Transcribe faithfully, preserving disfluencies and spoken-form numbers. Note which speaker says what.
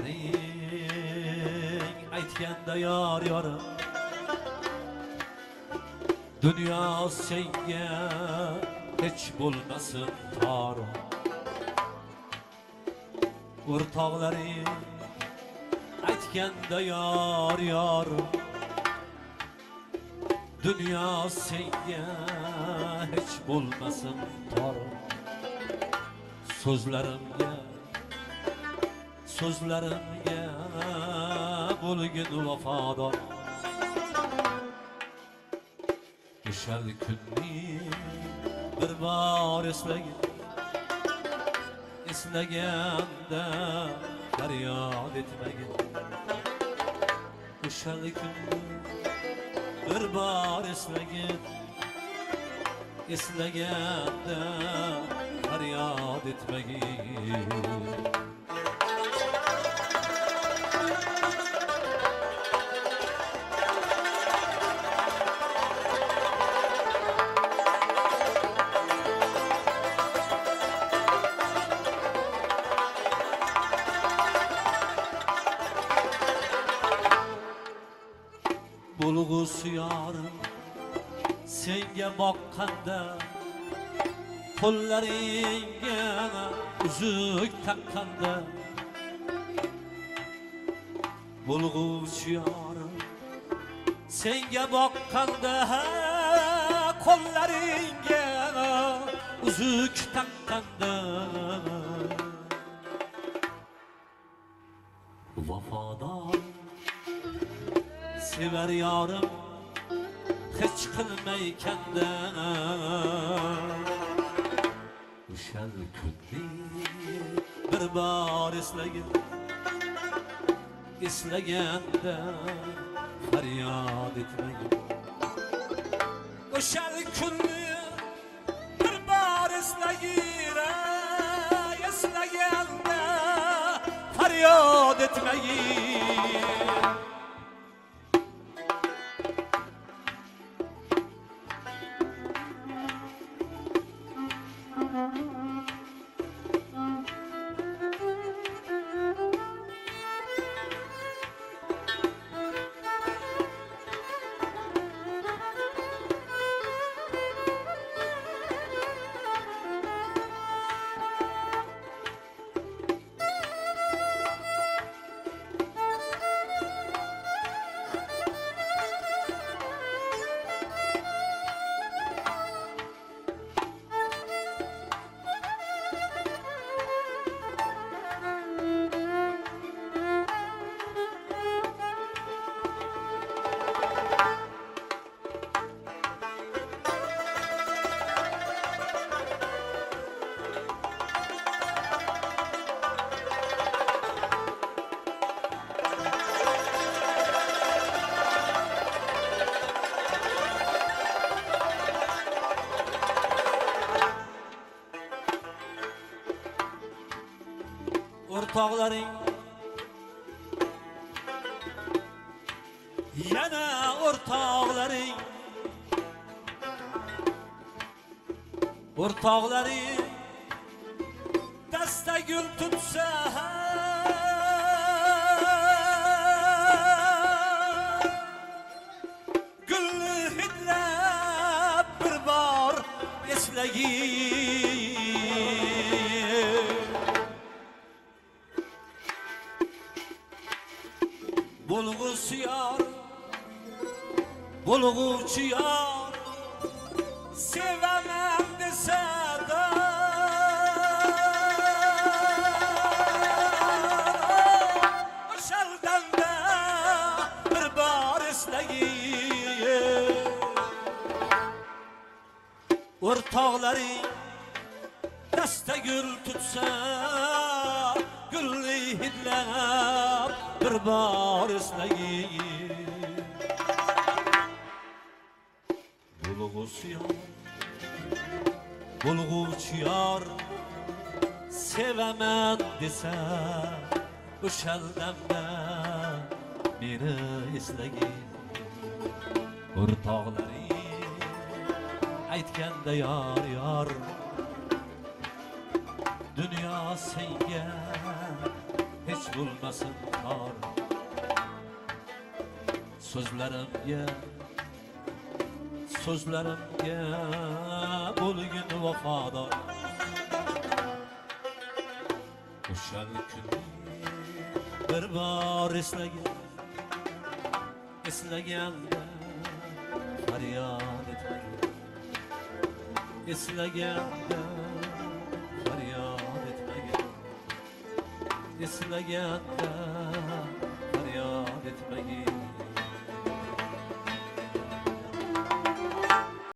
Speaker 1: o'rtoqlaring aytganda yor yorim dunyo senga hech bo'lmasin tor o'rtoqlaring aytganda yor yorim dunyo senga hech bo'lmasin tor so'zlarimga so'zlarimga bo'lgin vafodor o'shal kunni bir bor eslagin eslaganda faryod etmagin o'shal kunni bir bor eslagin eslaganda faryod etmagin bulg'usi yorim senga boqqanda qo'llaringga uzuk taqqanda bulg'usi yorim senga boqqanda qo'llaringga uzuk taqqanda vafodor sever yorim hech qilmaykanda o'shal kunni bir bor eslagin eslaganda faryod etmagin o'shal kunni bir bor eslagin eslaganda faryod etmagin o'rtoqlaring yana o'rtoqlaring o'rtoqlaring dasta gul tutsa gulni hidlab bir bor eslagin bulg'usi yor bulg'uvchi yor sevaman desa-da o'shal damda bir bor eslagin o'rtoqlaring dasta gul tutsa gulni hidlab bir bor eslagin bulg'usi yor bulg'uvchi yor sevaman desa o'shal damda meni eslagin o'rtoqlaring aytganda yor yor dunyo senga hech bulmasın tar. Sözlerimge Sözlerimge bo'lgin vafodor. O'shal kunni bir bor eslagin, eslaganda faryod etmagin, eslaganda faryod etmagin, eslaganda faryod etmagin.